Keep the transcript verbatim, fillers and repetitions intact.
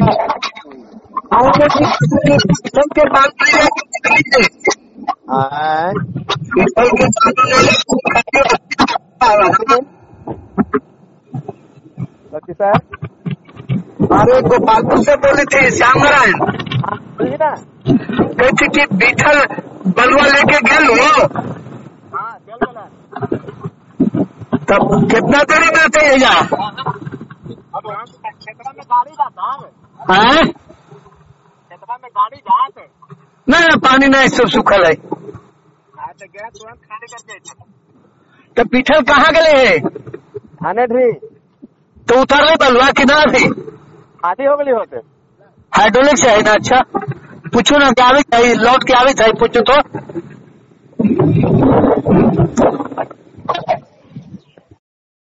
के बाल सर अरे गोपालपुर से बोले थे श्याम नारायण बोलिए ना। कहते कि बीठल बलुआ लेके गेल हो हाँ चल बोला। तब कितना देरी में आते हैं यहाँ? अब क्षेत्र में गाड़ी जाता है, हैं? क्षेत्र में गाड़ी जाते नहीं ना पानी नहीं सब सूखल है। तो गया तुरंत खाली करके तो पीठल कहाँ गए है? थाने ढी तो उतर ले बलुआ कि ना अभी आधी हो गई होते हाइड्रोलिक से है ना। अच्छा पूछो ना क्या आवे चाहिए लौट के आवे चाहिए पूछो तो।